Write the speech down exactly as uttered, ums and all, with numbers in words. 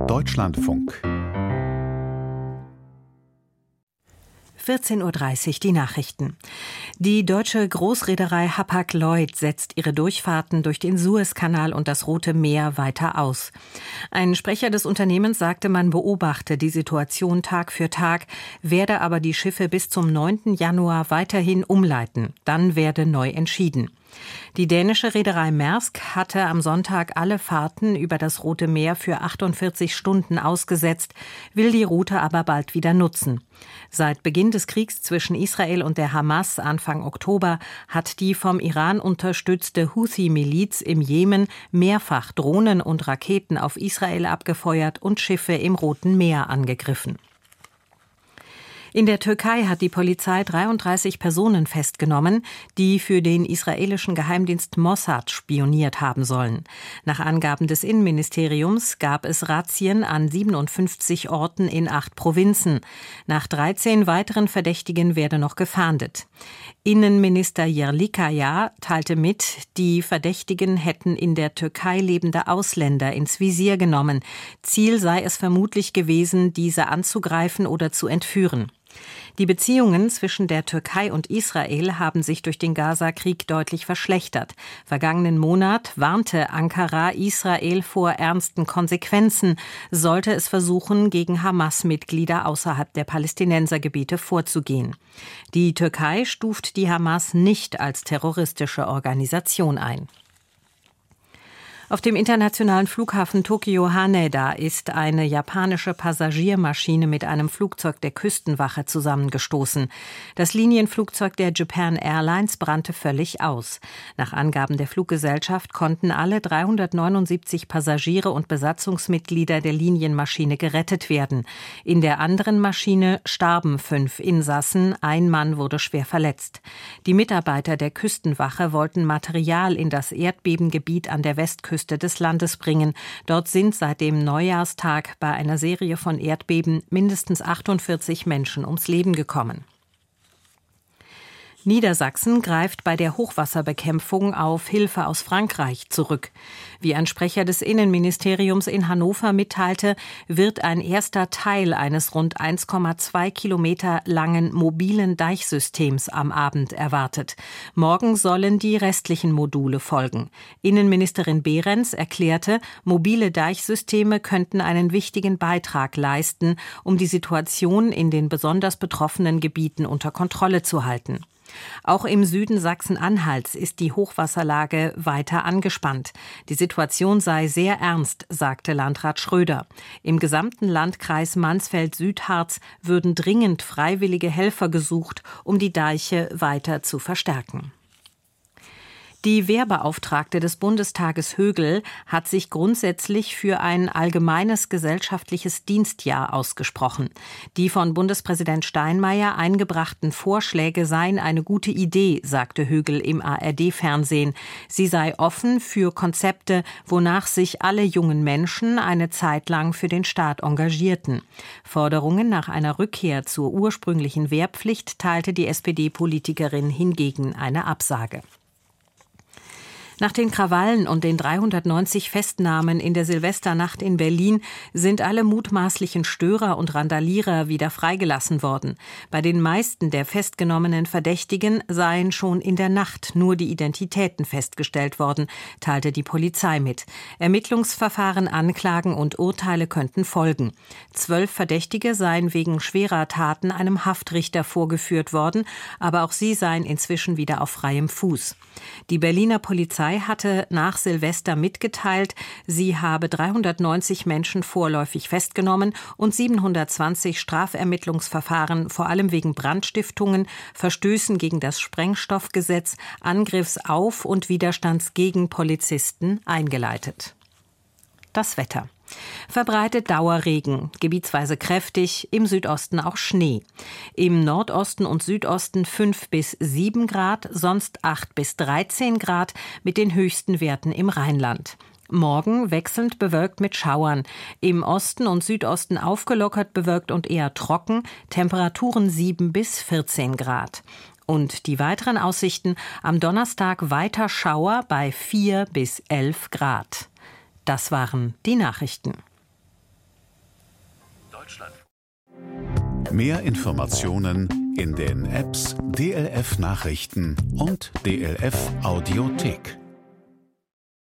Deutschlandfunk. vierzehn Uhr dreißig, die Nachrichten. Die deutsche Großreederei Hapag-Lloyd setzt ihre Durchfahrten durch den Suezkanal und das Rote Meer weiter aus. Ein Sprecher des Unternehmens sagte, man beobachte die Situation Tag für Tag, werde aber die Schiffe bis zum neunten Januar weiterhin umleiten. Dann werde neu entschieden. Die dänische Reederei Maersk hatte am Sonntag alle Fahrten über das Rote Meer für achtundvierzig Stunden ausgesetzt, will die Route aber bald wieder nutzen. Seit Beginn des Kriegs zwischen Israel und der Hamas Anfang Oktober hat die vom Iran unterstützte Houthi-Miliz im Jemen mehrfach Drohnen und Raketen auf Israel abgefeuert und Schiffe im Roten Meer angegriffen. In der Türkei hat die Polizei dreiunddreißig Personen festgenommen, die für den israelischen Geheimdienst Mossad spioniert haben sollen. Nach Angaben des Innenministeriums gab es Razzien an siebenundfünfzig Orten in acht Provinzen. Nach dreizehn weiteren Verdächtigen werde noch gefahndet. Innenminister Yerlikaya teilte mit, die Verdächtigen hätten in der Türkei lebende Ausländer ins Visier genommen. Ziel sei es vermutlich gewesen, diese anzugreifen oder zu entführen. Die Beziehungen zwischen der Türkei und Israel haben sich durch den Gaza-Krieg deutlich verschlechtert. Vergangenen Monat warnte Ankara Israel vor ernsten Konsequenzen, sollte es versuchen, gegen Hamas-Mitglieder außerhalb der Palästinensergebiete vorzugehen. Die Türkei stuft die Hamas nicht als terroristische Organisation ein. Auf dem internationalen Flughafen Tokio Haneda ist eine japanische Passagiermaschine mit einem Flugzeug der Küstenwache zusammengestoßen. Das Linienflugzeug der Japan Airlines brannte völlig aus. Nach Angaben der Fluggesellschaft konnten alle dreihundertneunundsiebzig Passagiere und Besatzungsmitglieder der Linienmaschine gerettet werden. In der anderen Maschine starben fünf Insassen, ein Mann wurde schwer verletzt. Die Mitarbeiter der Küstenwache wollten Material in das Erdbebengebiet an der Westküste des Landes bringen. Dort sind seit dem Neujahrstag bei einer Serie von Erdbeben mindestens achtundvierzig Menschen ums Leben gekommen. Niedersachsen greift bei der Hochwasserbekämpfung auf Hilfe aus Frankreich zurück. Wie ein Sprecher des Innenministeriums in Hannover mitteilte, wird ein erster Teil eines rund eins Komma zwei Kilometer langen mobilen Deichsystems am Abend erwartet. Morgen sollen die restlichen Module folgen. Innenministerin Behrens erklärte, mobile Deichsysteme könnten einen wichtigen Beitrag leisten, um die Situation in den besonders betroffenen Gebieten unter Kontrolle zu halten. Auch im Süden Sachsen-Anhalts ist die Hochwasserlage weiter angespannt. Die Situation sei sehr ernst, sagte Landrat Schröder. Im gesamten Landkreis Mansfeld-Südharz würden dringend freiwillige Helfer gesucht, um die Deiche weiter zu verstärken. Die Wehrbeauftragte des Bundestages Högel hat sich grundsätzlich für ein allgemeines gesellschaftliches Dienstjahr ausgesprochen. Die von Bundespräsident Steinmeier eingebrachten Vorschläge seien eine gute Idee, sagte Högel im A R D-Fernsehen. Sie sei offen für Konzepte, wonach sich alle jungen Menschen eine Zeit lang für den Staat engagierten. Forderungen nach einer Rückkehr zur ursprünglichen Wehrpflicht teilte die S P D-Politikerin hingegen eine Absage. Nach den Krawallen und den dreihundertneunzig Festnahmen in der Silvesternacht in Berlin sind alle mutmaßlichen Störer und Randalierer wieder freigelassen worden. Bei den meisten der festgenommenen Verdächtigen seien schon in der Nacht nur die Identitäten festgestellt worden, teilte die Polizei mit. Ermittlungsverfahren, Anklagen und Urteile könnten folgen. Zwölf Verdächtige seien wegen schwerer Taten einem Haftrichter vorgeführt worden, aber auch sie seien inzwischen wieder auf freiem Fuß. Die Berliner Polizei hatte nach Silvester mitgeteilt, sie habe dreihundertneunzig Menschen vorläufig festgenommen und siebenhundertzwanzig Strafermittlungsverfahren, vor allem wegen Brandstiftungen, Verstößen gegen das Sprengstoffgesetz, Angriffs auf und Widerstands gegen Polizisten eingeleitet. Das Wetter. Verbreitet Dauerregen, gebietsweise kräftig, im Südosten auch Schnee. Im Nordosten und Südosten fünf bis sieben Grad, sonst acht bis dreizehn Grad mit den höchsten Werten im Rheinland. Morgen wechselnd bewölkt mit Schauern. Im Osten und Südosten aufgelockert bewölkt und eher trocken, Temperaturen sieben bis vierzehn Grad. Und die weiteren Aussichten: am Donnerstag weiter Schauer bei vier bis elf Grad. Das waren die Nachrichten. Deutschlandfunk. Mehr Informationen in den Apps D L F Nachrichten und D L F Audiothek.